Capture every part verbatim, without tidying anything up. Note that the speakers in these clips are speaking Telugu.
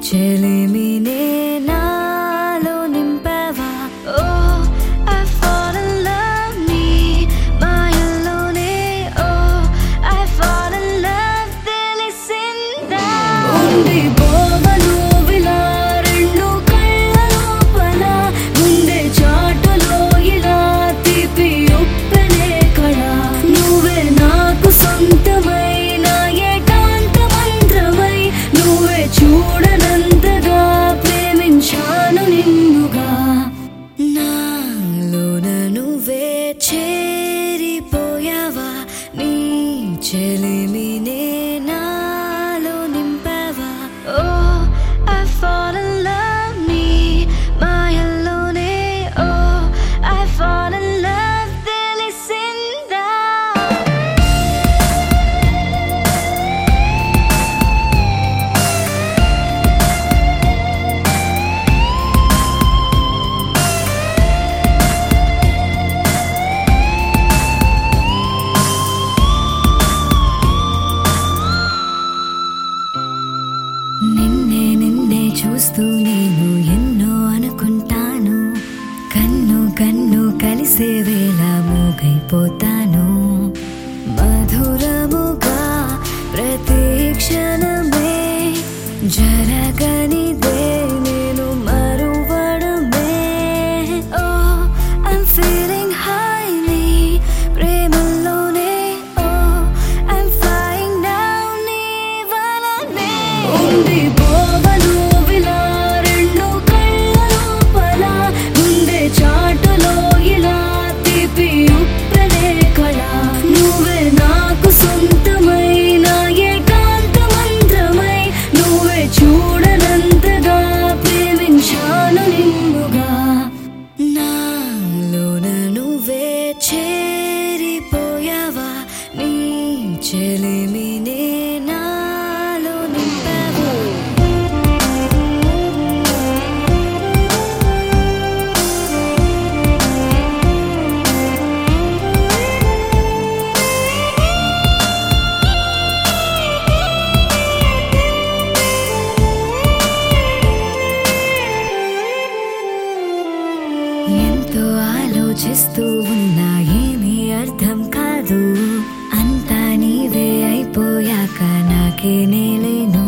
చెలిమినే నాలో నింపావా. Oh, I fall in love నీ మాయల్లోనే. Oh, I fall in love తెలిసిందా. ఉండిపోవను విలా రెండు కళ్ళ లోపల, గుండె చాటులో ఇలా తీపి ఉప్పెనే కళ. నువ్వే నాకు సొంతమైన ఏకాంత మంత్రమై, నువ్వే చూడనంతగా ప్రేమించాను నిన్నుగా. నాలోన నువ్వే చేరిపోయావా, నీ చెలిమినే నాలో నింపావా. Oh, I fall in love నీ మాయల్లోనే. Oh, I fall in love తెలిసిందా. నిన్నే నిన్నే చూస్తూ నేను ఎన్నో అనుకుంటాను. కన్ను కన్ను కలిసే వేళ మూగైపోతాను. మధురముగా ప్రతి క్షణమే జరగనిదే నేను మరువడమే. Oh, I'm feeling high నీ ప్రేమలోనే. Oh, I'm flying now నీ వలనే. ఉండిపోవను విలా రెండు కళ్ళ లోపల, గుండె చాటులో ఇలా తీపి ఉప్పెనే కళ. నువ్వే నాకు సొంతమైన ఏకాంత మంత్రమై, నువ్వే చూడనంతగా ప్రేమించాను నిన్నుగా. నాలోన నువ్వే చేరిపోయావా, నీ చెలిమినే నాలో నింపావా. ఎంతో ఆలోచిస్తూ ఉన్నా ఏమీ అర్థం కాదు. అంతా నీవే అయిపోయాక నాకే నేలేను.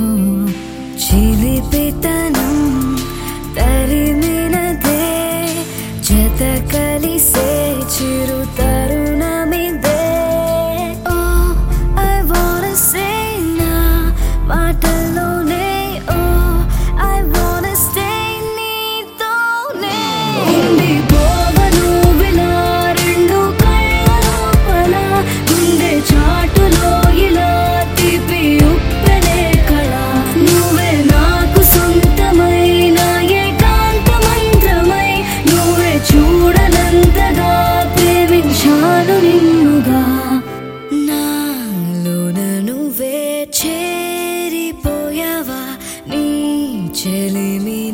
చిలిపితనం తరిమినదే, జత కలిసే చిరు తరుణమిదే. Oh, I wanna say నా మాటల్లోనే. Oh, I wanna stay నీతోనే. ఉండిపోవను విలా రెండు కళ్ళ లోపల, గుండె చాటులో ఇలా తీపి ఉప్పెనే కళ. నువ్వే నాకు సొంతమైన ఏకాంత మంత్రమై, నువ్వే చూడనంతగా ప్రేమించాను నిన్నుగా. నాలోన నువ్వే చేరిపోయావా, నీ చెలిమి